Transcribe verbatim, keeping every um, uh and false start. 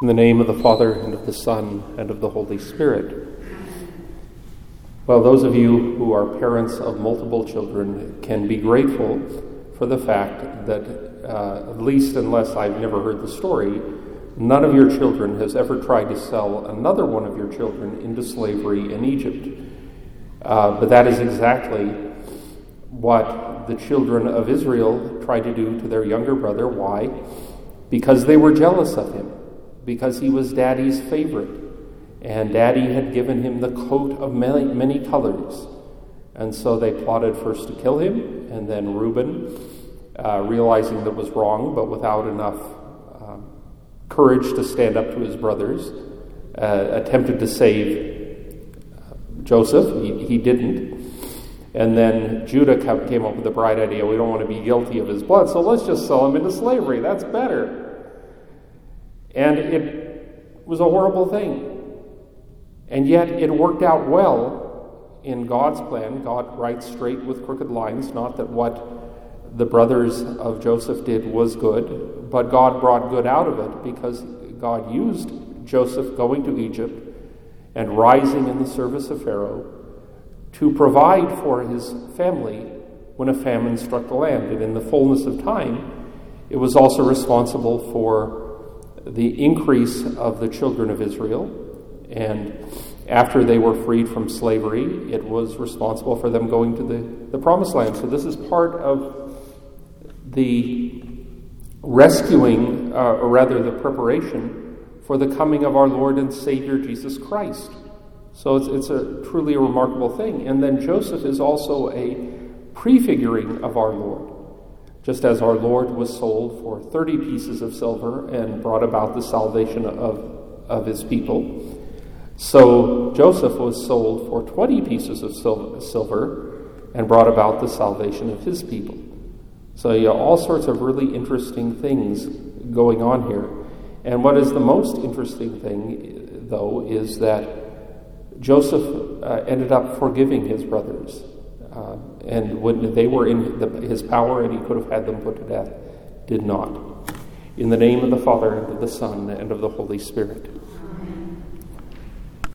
In the name of the Father, and of the Son, and of the Holy Spirit. Well, those of you who are parents of multiple children can be grateful for the fact that, uh, at least unless I've never heard the story, none of your children has ever tried to sell another one of your children into slavery in Egypt. Uh, but that is exactly what the children of Israel tried to do to their younger brother. Why? Because they were jealous of him. Because he was Daddy's favorite, and Daddy had given him the coat of many, many colors. And so they plotted first to kill him, and then Reuben, uh, realizing that was wrong, but without enough um, courage to stand up to his brothers, uh, attempted to save Joseph. He, he didn't. And then Judah came up with the bright idea, we don't want to be guilty of his blood, so let's just sell him into slavery. That's better. And it was a horrible thing. And yet it worked out well in God's plan. God writes straight with crooked lines. Not that what the brothers of Joseph did was good, but God brought good out of it because God used Joseph going to Egypt and rising in the service of Pharaoh to provide for his family when a famine struck the land. And in the fullness of time, it was also responsible for the increase of the children of Israel, and after they were freed from slavery, it was responsible for them going to the, the promised land. So this is part of the rescuing, uh, or rather the preparation for the coming of our Lord and Savior Jesus Christ. So it's, it's a truly a remarkable thing. And then Joseph is also a prefiguring of our Lord. Just as our Lord was sold for thirty pieces of silver and brought about the salvation of, of his people, so Joseph was sold for twenty pieces of silver and brought about the salvation of his people. So you know, all sorts of really interesting things going on here. And what is the most interesting thing, though, is that Joseph uh, ended up forgiving his brothers. Uh, and when they were in the, his power and he could have had them put to death, did not. In the name of the Father, and of the Son, and of the Holy Spirit.